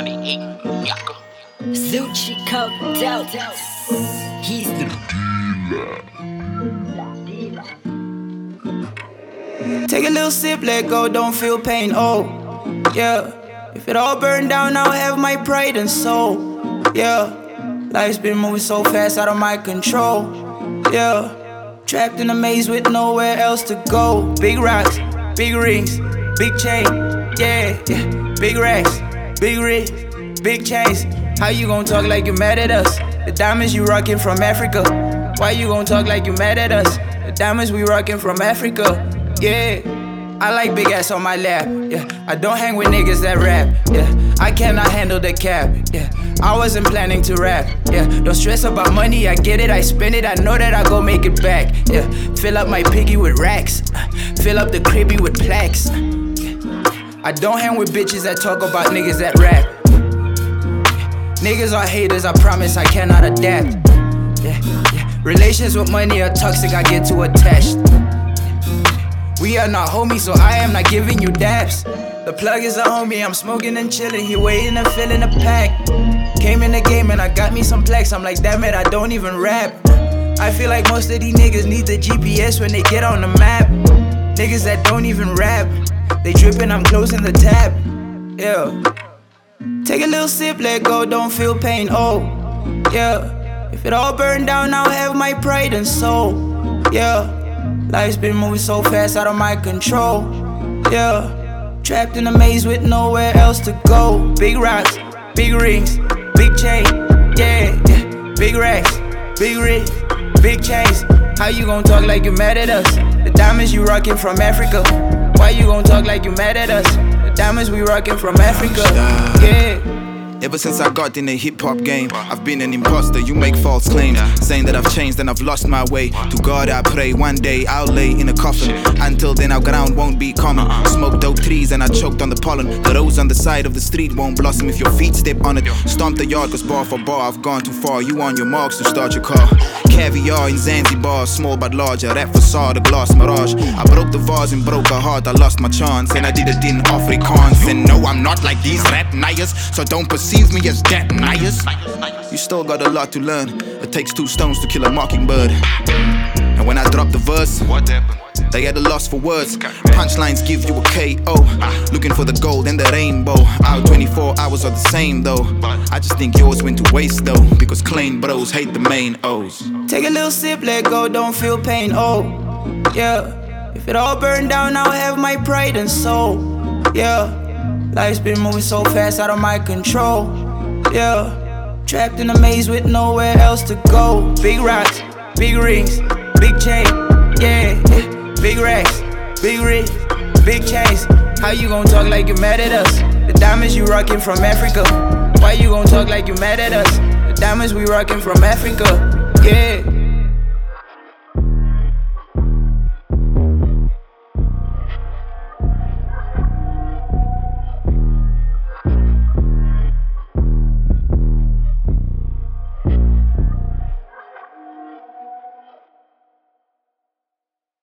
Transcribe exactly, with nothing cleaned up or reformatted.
ninety-eight. Yaka. Zucci coked out. He's the Take a little sip, let go, don't feel pain, oh, yeah. If it all burned down, I'll have my pride and soul, yeah. Life's been moving so fast, out of my control, yeah. Trapped in a maze with nowhere else to go. Big rocks, big rings, big chain, yeah, yeah. Big racks, big rings, big chains. How you gon' talk like you mad at us? The diamonds you rockin' from Africa. Why you gon' talk like you mad at us? The diamonds we rockin' from Africa. Yeah, I like big ass on my lap. Yeah, I don't hang with niggas that rap. Yeah, I cannot handle the cap. Yeah, I wasn't planning to rap. Yeah, don't stress about money. I get it, I spend it. I know that I go make it back. Yeah, fill up my piggy with racks. Fill up the cribby with plaques. I don't hang with bitches that talk about niggas that rap. Niggas are haters. I promise I cannot adapt. Yeah, yeah. Relations with money are toxic. I get too attached. We are not homies, so I am not giving you daps. The plug is a homie, I'm smoking and chilling. He waiting and filling a pack. Came in the game and I got me some plex. I'm like, damn it, I don't even rap. I feel like most of these niggas need the G P S when they get on the map. Niggas that don't even rap, they dripping, I'm closing the tab. Yeah. Take a little sip, let go, don't feel pain, oh, yeah. If it all burned down, I'll have my pride and soul, yeah. Life's been moving so fast, out of my control, yeah. Trapped in a maze with nowhere else to go. Big rocks, big rings, big chain, yeah, yeah. Big racks, big rings, big chains. How you gon' talk like you mad at us? The diamonds you rockin' from Africa. Why you gon' talk like you mad at us? The diamonds we rockin' from Africa, yeah. Ever since I got in the hip-hop game, I've been an imposter, you make false claims, saying that I've changed and I've lost my way. To God I pray, one day I'll lay in a coffin. Until then our ground won't be common. Smoked dope trees and I choked on the pollen. The rose on the side of the street won't blossom if your feet step on it. Stomp the yard cause bar for bar I've gone too far. You on your marks to start your car. Caviar in Zanzibar, small but larger. That facade, a glass mirage. I broke the vase and broke her heart, I lost my chance. And I did it in Afrikaans. And no, I'm not like these rap niggas, so don't perceive me as that nice. You still got a lot to learn. It takes two stones to kill a mockingbird. And when I dropped the verse, what happened? They had a loss for words. Punchlines give you a K O. Looking for the gold and the rainbow. Our twenty-four hours are the same though. I just think yours went to waste though, because clean bros hate the main O's. Take a little sip, let go, don't feel pain, oh, yeah. If it all burned down, I'll have my pride and soul, yeah. Life's been moving so fast, out of my control, yeah. Trapped in a maze with nowhere else to go. Big rocks, big rings, big chain, yeah, yeah. Big racks, big rings, big chains. How you gon' talk like you mad at us? The diamonds you rockin' from Africa. Why you gon' talk like you mad at us? The diamonds we rockin' from Africa, yeah.